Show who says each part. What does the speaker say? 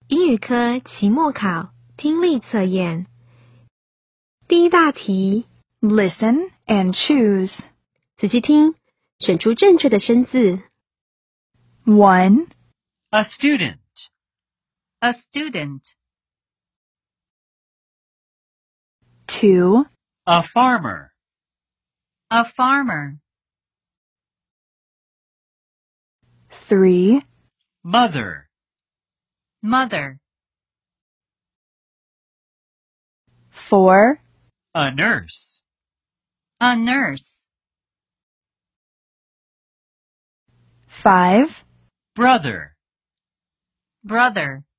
Speaker 1: 英语科期末考听力测验。第一大题
Speaker 2: Listen and choose.
Speaker 1: 仔细听，选出正确的生字。
Speaker 2: 1,
Speaker 3: A student.
Speaker 4: A student.
Speaker 2: 2,
Speaker 3: A farmer.
Speaker 4: A farmer.
Speaker 2: 3,
Speaker 3: Mother.
Speaker 4: Mother.
Speaker 2: 4,
Speaker 3: A nurse.
Speaker 4: A nurse.
Speaker 2: 5,
Speaker 3: Brother.
Speaker 4: Brother.